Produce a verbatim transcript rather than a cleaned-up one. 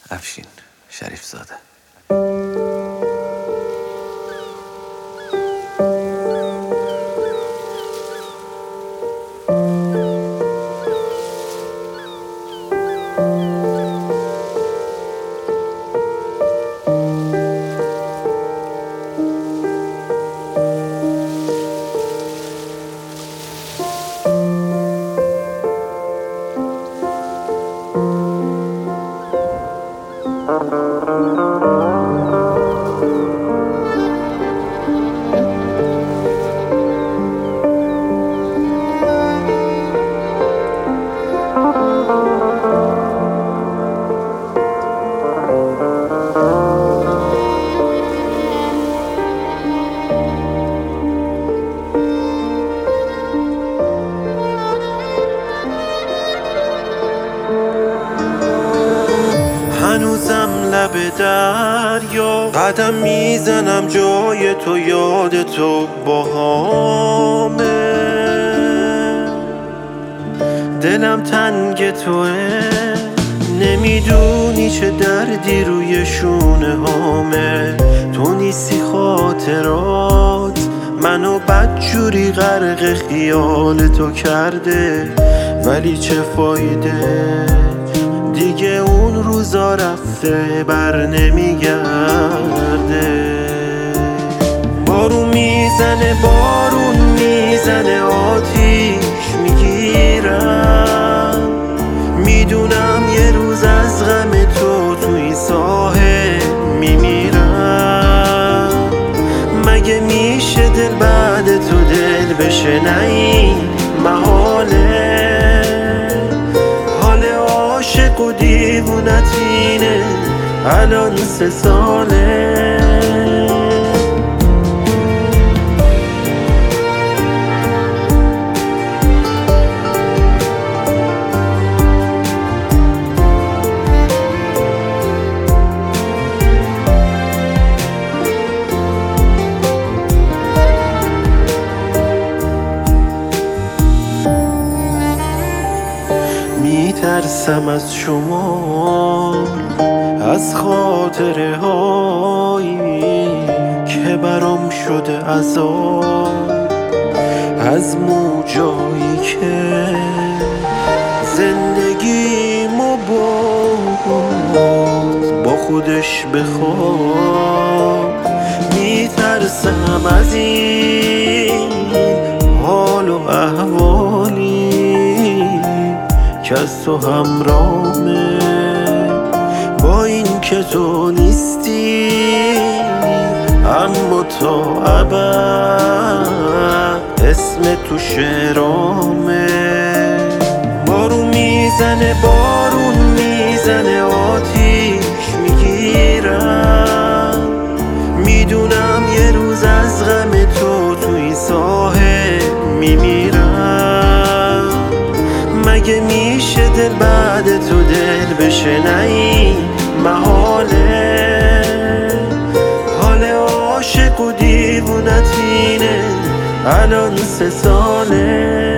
افشین شریف زاده. هنوزم لب دریا قدم میزنم، جای تو یاد تو باهامه. دلم تنگ توه، نمیدونی چه دردی روی شونه هامه. تو نیستی خاطرات منو بدجوری غرق خیال تو کرده، ولی چه فایده دیگه اون روزا رفته بر نمیگرده. بارون میزنه بارون میزنه آتیش میگیرم، میدونم یه روز از غم تو تو این ساحل میمیرم. مگه میشه دل بعد تو دل بشه؟ نه این محاله. عاشق و دیوونت اینه الان سه ساله. میترسم از شما، از خاطره هایی که برام شده عذاب، از موجایی که زندگیمو برد با خودش به خواب. میترسم از این حال و احوالی که از تو همرامه، با این که تو نیستی اما تا ابد اسم تو شعرامه. بارون میزنه بارون میزنه آتیش میگیرم، میدونم یه روز از غم تو تو این ساحل میمیرم. مگه میشه دل بعد تو دل بشه؟ نه این محاله. حال عاشق و دیوونت اینه الان سه ساله.